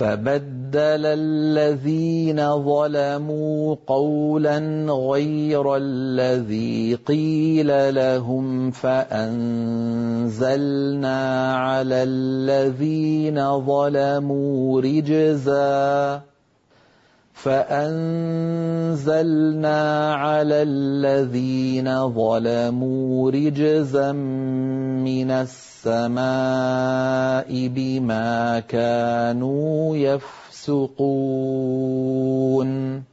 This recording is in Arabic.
فبدل الذين ظلموا قولا غير الذي قيل لهم فأنزلنا على الذين ظلموا رجزا من السماء بما كانوا يفسقون